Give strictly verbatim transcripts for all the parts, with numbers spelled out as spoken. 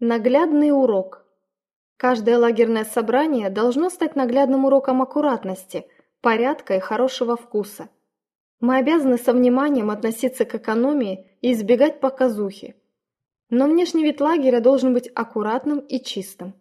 Наглядный урок. Каждое лагерное собрание должно стать наглядным уроком аккуратности, порядка и хорошего вкуса. Мы обязаны со вниманием относиться к экономии и избегать показухи. Но внешний вид лагеря должен быть аккуратным и чистым.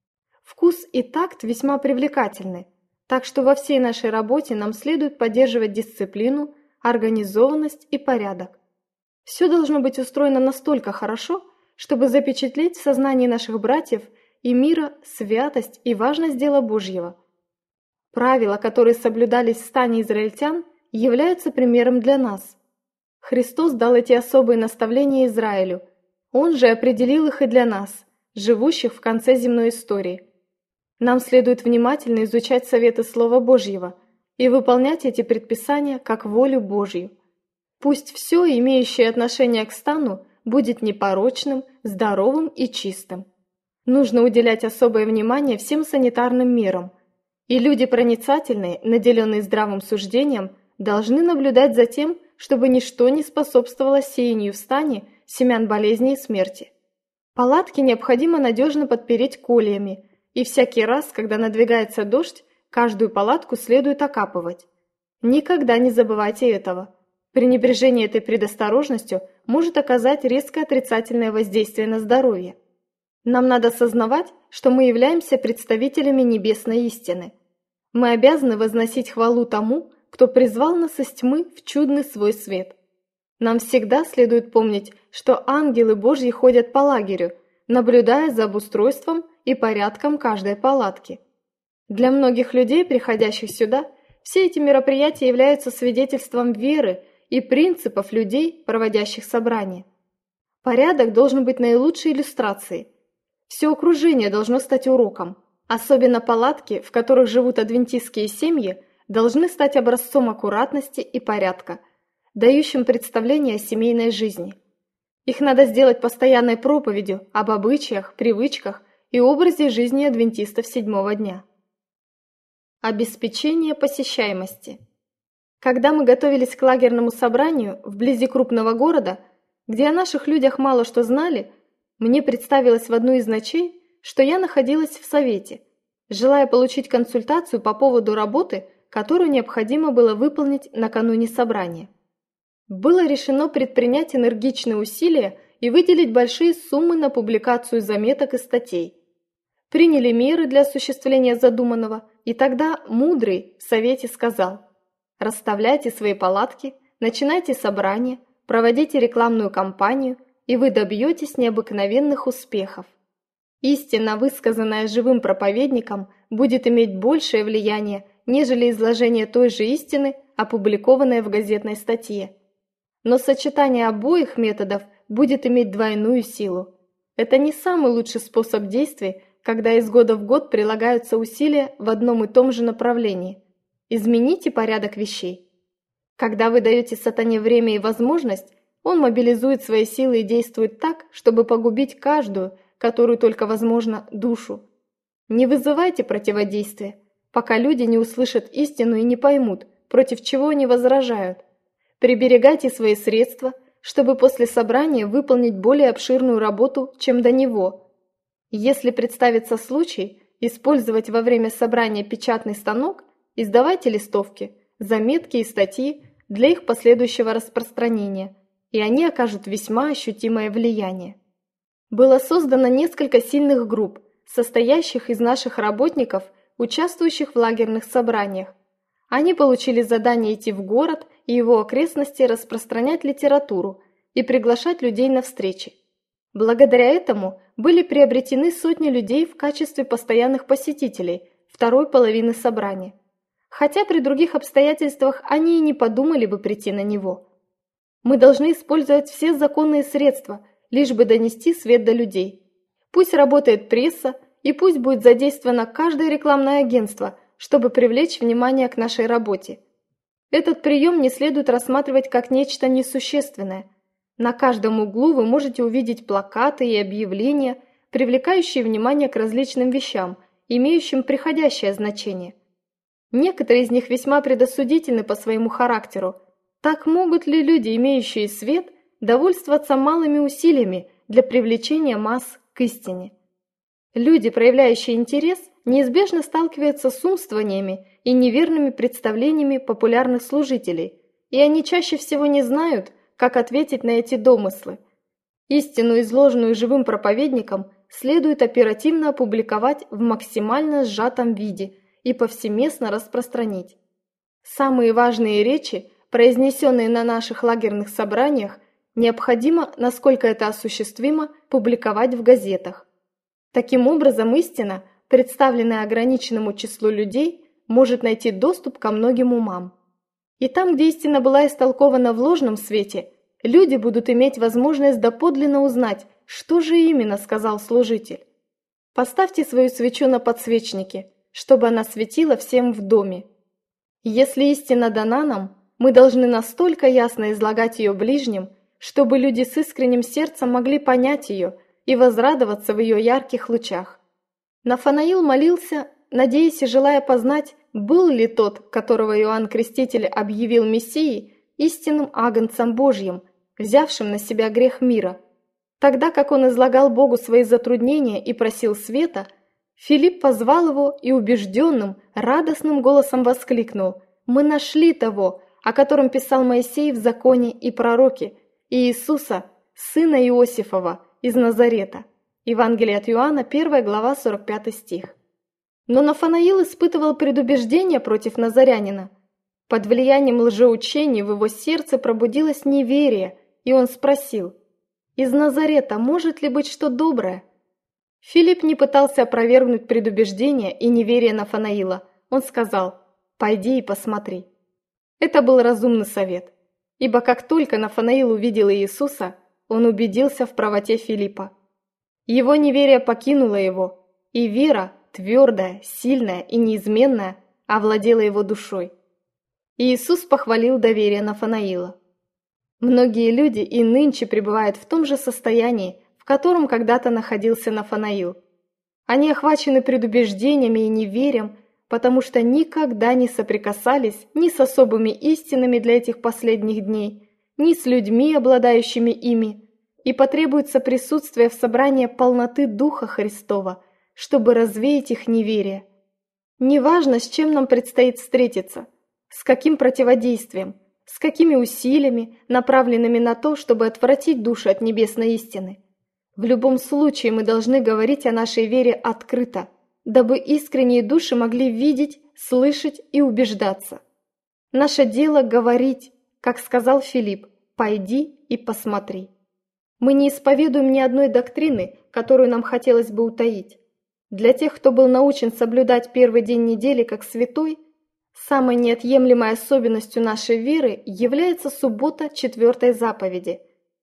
Вкус и такт весьма привлекательны, так что во всей нашей работе нам следует поддерживать дисциплину, организованность и порядок. Все должно быть устроено настолько хорошо, чтобы запечатлеть в сознании наших братьев и мира святость и важность дела Божьего. Правила, которые соблюдались в стане израильтян, являются примером для нас. Христос дал эти особые наставления Израилю, Он же определил их и для нас, живущих в конце земной истории. Нам следует внимательно изучать советы Слова Божьего и выполнять эти предписания как волю Божью. Пусть все, имеющее отношение к стану, будет непорочным, здоровым и чистым. Нужно уделять особое внимание всем санитарным мерам, и люди проницательные, наделенные здравым суждением, должны наблюдать за тем, чтобы ничто не способствовало сеянию в стане семян болезни и смерти. Палатки необходимо надежно подпереть кольями, и всякий раз, когда надвигается дождь, каждую палатку следует окапывать. Никогда не забывайте этого. Пренебрежение этой предосторожностью может оказать резко отрицательное воздействие на здоровье. Нам надо сознавать, что мы являемся представителями небесной истины. Мы обязаны возносить хвалу тому, кто призвал нас из тьмы в чудный свой свет. Нам всегда следует помнить, что ангелы Божьи ходят по лагерю, наблюдая за обустройством и порядком каждой палатки. Для многих людей, приходящих сюда, все эти мероприятия являются свидетельством веры и принципов людей, проводящих собрания. Порядок должен быть наилучшей иллюстрацией. Все окружение должно стать уроком. Особенно палатки, в которых живут адвентистские семьи, должны стать образцом аккуратности и порядка, дающим представление о семейной жизни. Их надо сделать постоянной проповедью об обычаях, привычках и образе жизни адвентистов седьмого дня. Обеспечение посещаемости. Когда мы готовились к лагерному собранию вблизи крупного города, где о наших людях мало что знали, мне представилось в одну из ночей, что я находилась в совете, желая получить консультацию по поводу работы, которую необходимо было выполнить накануне собрания. Было решено предпринять энергичные усилия и выделить большие суммы на публикацию заметок и статей. Приняли меры для осуществления задуманного, и тогда мудрый в совете сказал: расставляйте свои палатки, начинайте собрание, проводите рекламную кампанию, и вы добьетесь необыкновенных успехов. Истина, высказанная живым проповедником, будет иметь большее влияние, нежели изложение той же истины, опубликованной в газетной статье. Но сочетание обоих методов будет иметь двойную силу. Это не самый лучший способ действий, когда из года в год прилагаются усилия в одном и том же направлении. Измените порядок вещей. Когда вы даете сатане время и возможность, он мобилизует свои силы и действует так, чтобы погубить каждую, которую только возможно, душу. Не вызывайте противодействия, пока люди не услышат истину и не поймут, против чего они возражают. Приберегайте свои средства, чтобы после собрания выполнить более обширную работу, чем до него. Если представится случай использовать во время собрания печатный станок, издавайте листовки, заметки и статьи для их последующего распространения, и они окажут весьма ощутимое влияние. Было создано несколько сильных групп, состоящих из наших работников, участвующих в лагерных собраниях. Они получили задание идти в город и его окрестности, распространять литературу и приглашать людей на встречи. Благодаря этому были приобретены сотни людей в качестве постоянных посетителей второй половины собрания, хотя при других обстоятельствах они и не подумали бы прийти на него. Мы должны использовать все законные средства, лишь бы донести свет до людей. Пусть работает пресса, и пусть будет задействовано каждое рекламное агентство, чтобы привлечь внимание к нашей работе. Этот прием не следует рассматривать как нечто несущественное. На каждом углу вы можете увидеть плакаты и объявления, привлекающие внимание к различным вещам, имеющим приходящее значение. Некоторые из них весьма предосудительны по своему характеру. Так могут ли люди, имеющие свет, довольствоваться малыми усилиями для привлечения масс к истине. Люди, проявляющие интерес, неизбежно сталкиваются с умствованиями и неверными представлениями популярных служителей, и они чаще всего не знают, как ответить на эти домыслы. Истину, изложенную живым проповедником, следует оперативно опубликовать в максимально сжатом виде и повсеместно распространить. Самые важные речи, произнесенные на наших лагерных собраниях, необходимо, насколько это осуществимо, публиковать в газетах. Таким образом, истина, представленная ограниченному числу людей, может найти доступ ко многим умам. И там, где истина была истолкована в ложном свете, люди будут иметь возможность доподлинно узнать, что же именно сказал служитель. Поставьте свою свечу на подсвечнике, чтобы она светила всем в доме. Если истина дана нам, мы должны настолько ясно излагать ее ближним, чтобы люди с искренним сердцем могли понять ее и возрадоваться в ее ярких лучах. Нафанаил молился, надеясь и желая познать, был ли тот, которого Иоанн Креститель объявил Мессией, истинным агнцем Божьим, взявшим на себя грех мира. Тогда как он излагал Богу свои затруднения и просил света, Филипп позвал его и убежденным, радостным голосом воскликнул: «Мы нашли того, о котором писал Моисей в законе и пророки, Иисуса, сына Иосифова, из Назарета». Евангелие от Иоанна, первая глава, сорок пятый стих. Но Нафанаил испытывал предубеждение против назарянина. Под влиянием лжеучений в его сердце пробудилось неверие, и он спросил: «Из Назарета может ли быть что доброе?» Филипп не пытался опровергнуть предубеждение и неверие Нафанаила. Он сказал: «Пойди и посмотри». Это был разумный совет, ибо как только Нафанаил увидел Иисуса, он убедился в правоте Филиппа. Его неверие покинуло его, и вера, твердая, сильная и неизменная, овладела его душой. Иисус похвалил доверие Нафанаила. Многие люди и нынче пребывают в том же состоянии, в котором когда-то находился Нафанаил. Они охвачены предубеждениями и неверием, потому что никогда не соприкасались ни с особыми истинами для этих последних дней, ни с людьми, обладающими ими, и потребуется присутствие в собрании полноты Духа Христова, чтобы развеять их неверие. Неважно, с чем нам предстоит встретиться, с каким противодействием, с какими усилиями, направленными на то, чтобы отвратить души от небесной истины. В любом случае мы должны говорить о нашей вере открыто, дабы искренние души могли видеть, слышать и убеждаться. Наше дело говорить, как сказал Филипп: «Пойди и посмотри». Мы не исповедуем ни одной доктрины, которую нам хотелось бы утаить. Для тех, кто был научен соблюдать первый день недели как святой, самой неотъемлемой особенностью нашей веры является суббота четвертой заповеди.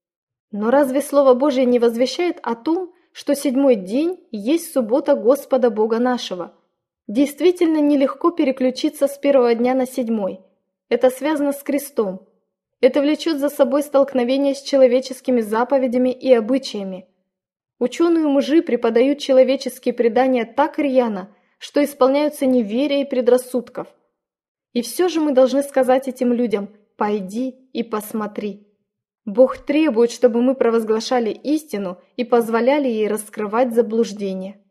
Но разве Слово Божие не возвещает о том, что седьмой день есть суббота Господа Бога нашего? Действительно нелегко переключиться с первого дня на седьмой. Это связано с крестом. Это влечет за собой столкновение с человеческими заповедями и обычаями. Ученые-мужи преподают человеческие предания так рьяно, что исполняются неверия и предрассудков. И все же мы должны сказать этим людям: «Пойди и посмотри». Бог требует, чтобы мы провозглашали истину и позволяли ей раскрывать заблуждение.